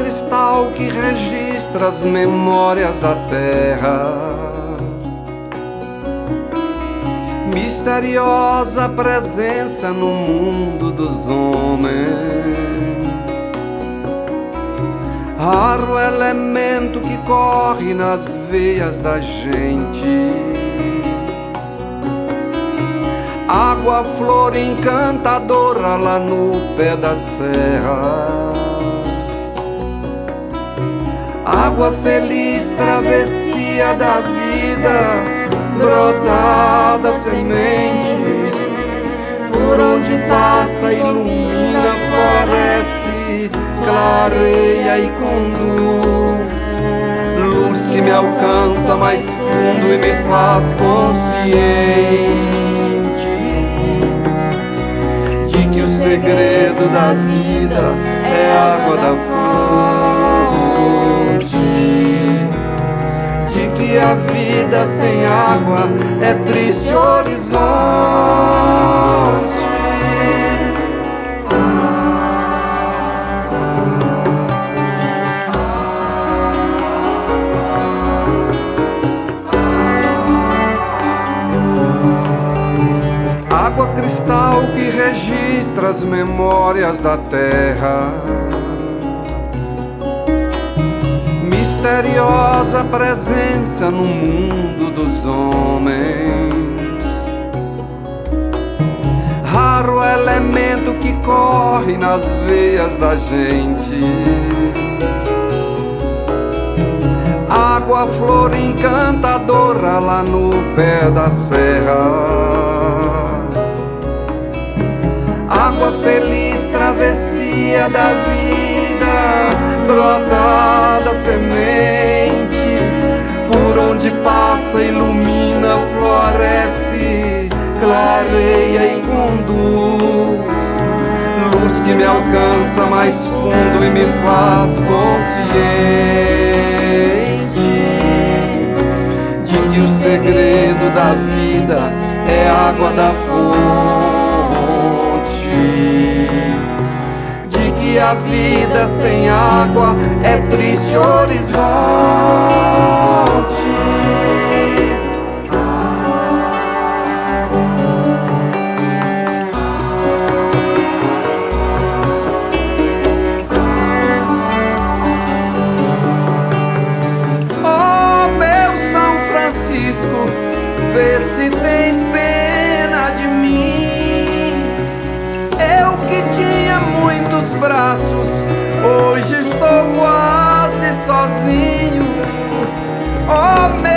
cristal que registra as memórias da terra. Misteriosa presença no mundo dos homens. Raro elemento que corre nas veias da gente. Água, flor encantadora lá no pé da serra. Água feliz, travessia da vida, brotada semente, por onde passa, ilumina, floresce, clareia e conduz. Luz que me alcança mais fundo e me faz consciente de que o segredo da vida é a água da fonte, de que a vida sem água é triste horizonte. Água cristal que registra as memórias da terra. Misteriosa presença no mundo dos homens. Raro elemento que corre nas veias da gente. Água, flor encantadora lá no pé da serra. Água feliz, travessia da vida, brotada semente, por onde passa, ilumina, floresce, clareia e conduz. Luz que me alcança mais fundo e me faz consciente de que o segredo da vida é a água da fonte, de que a vida sem água é triste horizonte. Oh, meu São Francisco, vê se tem pena de mim. Eu que tinha muitos braços, hoje estou quase sozinho. Oh,